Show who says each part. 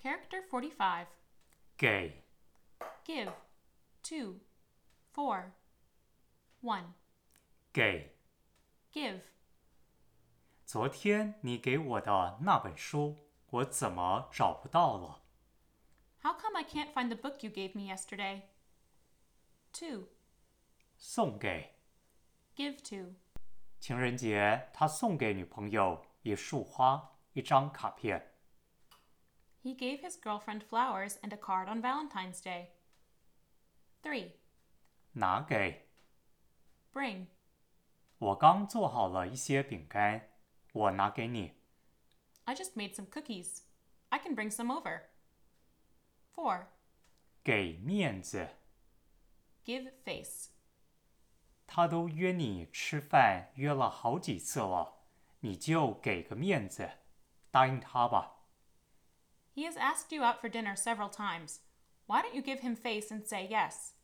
Speaker 1: Character 45.
Speaker 2: 给
Speaker 1: Give. 2. 4. 1.
Speaker 2: 给
Speaker 1: Give.
Speaker 2: 昨天你给我的那本书，我怎么找不到了？
Speaker 1: How come I can't find the book you gave me yesterday? 2.
Speaker 2: 送给
Speaker 1: Give to.
Speaker 2: 情人节，他送给女朋友一束花，一张卡片。
Speaker 1: He gave his girlfriend flowers and a card on Valentine's Day. 3.
Speaker 2: 拿给
Speaker 1: Bring.
Speaker 2: 我刚做好了一些饼干，我拿给你。
Speaker 1: I just made some cookies. I can bring some over. 4.
Speaker 2: 给面子，
Speaker 1: Give face.
Speaker 2: 他都约你吃饭，约了好几次了，你就给个面子，答应他吧。
Speaker 1: He has asked you out for dinner several times. Why don't you give him face and say yes?